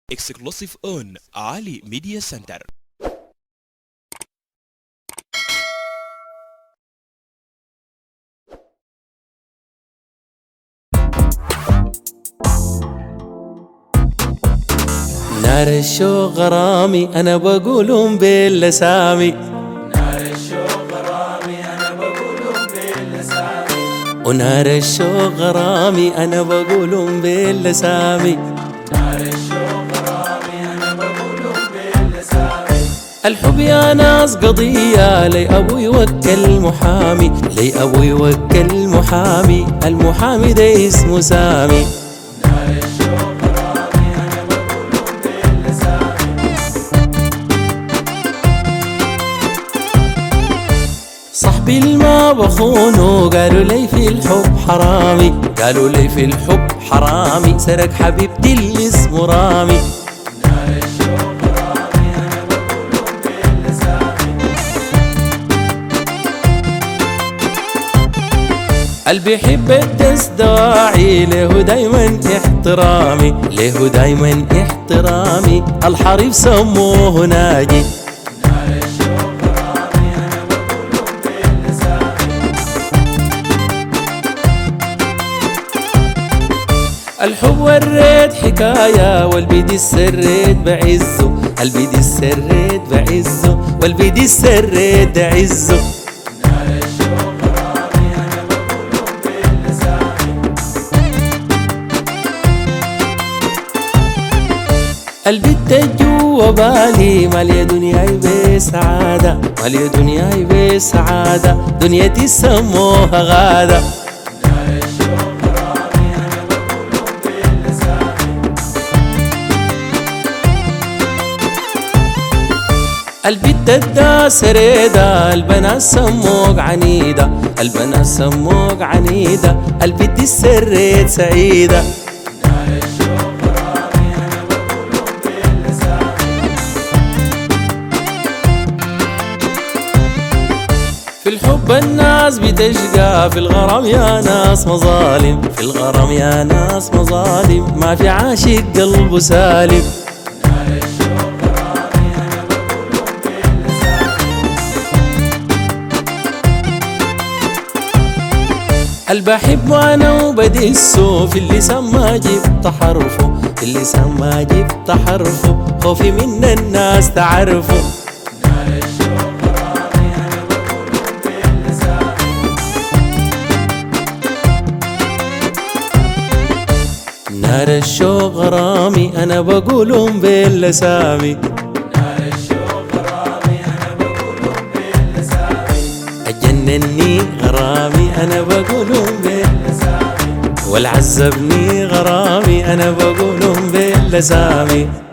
Exclusive on Ali Media Center. نار الشوق غرامي أنا بقولهم باللسامي، نار الشوق غرامي أنا بقولهم باللسامي، ونار الشوق غرامي أنا بقولهم باللسامي، نار الشوق غرامي أنا بقولهم باللسامي. الحب يا ناس قضية لي أبو يوكل محامي، لي أبو يوكل محامي، المحامي ده اسمه سامي. نار الشوق غرامي أنا بقولهم باللسامي، صاحبي الما بخونه قالوا لي في الحب حرامي، قالوا لي في الحب حرامي، سرق حبيبتي اللي اسمه رامي. نار الشوق غرامي أنا بقولهم باللسامي، قلبي يحب الدس دواعي له دايما احترامي، له دايما احترامي، الحريف سموه ناجي. نار الشوق غرامي أنا بقولهم باللسامي، الحب وريت حكاية والبيدي السريت بعزه، البيدي السريت بعزه، والبيدي السريت عزه. نار الشوق غرامي أنا بقولهم باللسامي، البت جوا بالي مالية دنياي بسعادة، مالية دنياي بسعادة، دنيتي سموها غادة. نار الشوق غرامي أنا بقولهم باللسامي، البت الداس ريدة، البنات سموك عنيدة، البنات سموك عنيدة، البت السريت سعيدة. نار الشوق غرامي أنا بقولهم باللسامي، في الحب الناس بتشقى، في الغرام يا ناس مظالم، في الغرام يا ناس مظالم، ما في عاشق قلبه سالم. نار الشوق غرامي أنا بقولهم باللسامي، البحب وانا وبدسه، في اللسان ما جبت حرفه، في اللسان ما جبت حرفه، خوفي من الناس تعرفه. نار الشوق غرامي أنا بقولهم باللسامي، نار الشوق غرامي أنا بقولهم باللسامي، نار الشوق غرامي أنا بقولهم باللسامي، أجنني غرامي أنا بقولهم باللسامي، والعذبني غرامي أنا بقولهم باللسامي.